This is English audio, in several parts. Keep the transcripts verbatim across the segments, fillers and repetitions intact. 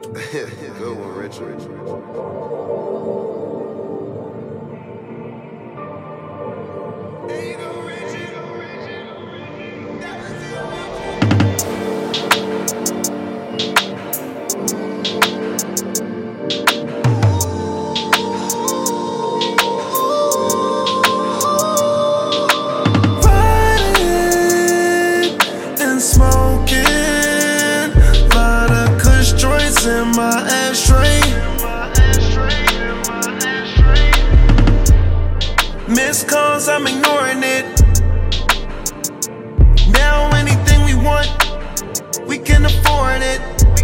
Good one, Richard. In my ashtray, missed calls, I'm ignoring it. Now anything we want, we can afford it.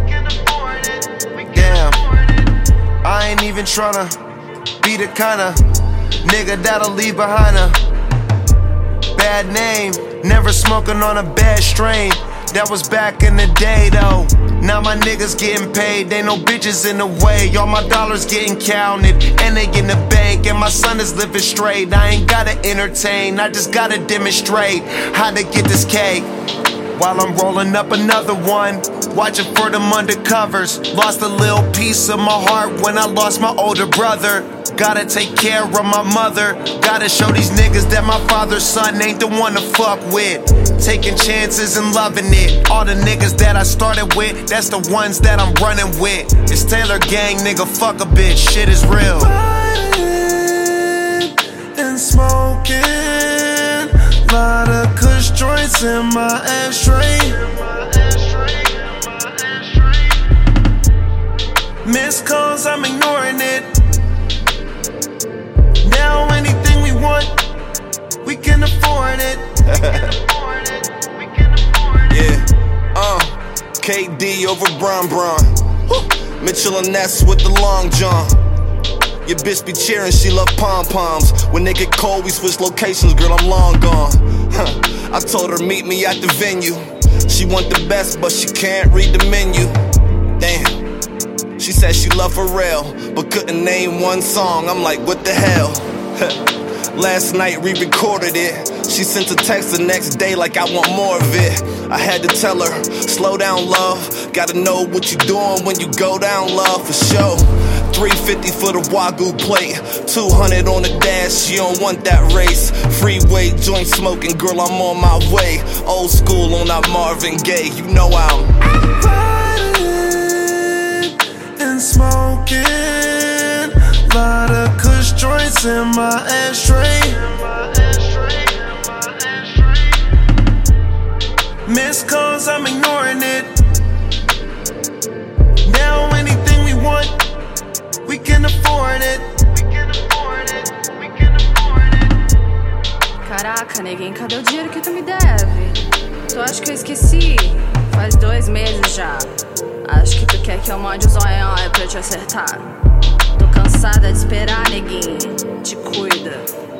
Damn, I ain't even tryna be the kinda nigga that'll leave behind a bad name. Never smoking on a bad strain. That was back in the day though. Now my niggas getting paid, ain't no bitches in the way. All my dollars getting counted, and they in the bank. And my son is living straight. I ain't gotta entertain, I just gotta demonstrate how to get this cake. While I'm rolling up another one, watching for them undercovers. Lost a little piece of my heart when I lost my older brother. Gotta take care of my mother. Gotta show these niggas that my father's son ain't the one to fuck with. Taking chances and loving it. All the niggas that I started with, that's the ones that I'm running with. It's Taylor Gang, nigga, fuck a bitch, shit is real. Riding and smoking, lot of kush joints in my ashtray. Missed calls, I'm ignoring it. Now anything we want, we can afford it. Yeah, uh, K D over Bron Bron. Mitchell and Ness with the long john. Your bitch be cheering, she love pom-poms. When they get cold, we switch locations, girl, I'm long gone. Huh. I told her meet me at the venue. She want the best, but she can't read the menu. Damn. She said she love Pharrell, but couldn't name one song. I'm like, what the hell? Last night re-recorded it. She sent a text the next day like I want more of it. I had to tell her, slow down, love. Gotta know what you doing when you go down, love, for sure. three fifty for the Wagyu plate, two hundred on the dash, she don't want that race. Freeway, joint smoking, girl, I'm on my way. Old school on that Marvin Gaye, you know I'm riding and smoking, lot of kush joints in my ashtray. Missed calls, I'm ignoring it. Now anything we want, we can afford it. Caraca, neguinho, cadê o dinheiro que tu me deve? Tu acha que eu esqueci? Faz dois meses já. Acho que tu quer que eu mande o zoião aí pra eu te acertar. Tô cansada de esperar, neguinho. Te cuida.